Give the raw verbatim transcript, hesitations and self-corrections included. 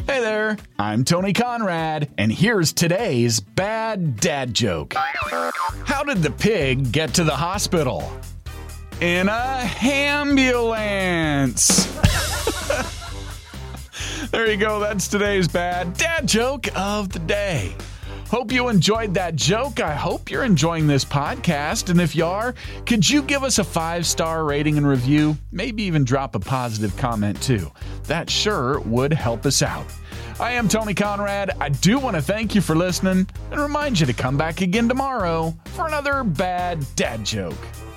Hey there, I'm Tony Conrad, and here's today's bad dad joke. How did the pig get to the hospital? In a hambulance. There you go, that's today's bad dad joke of the day. Hope you enjoyed that joke. I hope you're enjoying this podcast. And if you are, could you give us a five-star rating and review? Maybe even drop a positive comment too. That sure would help us out. I am Tony Conrad. I do want to thank you for listening and remind you to come back again tomorrow for another bad dad joke.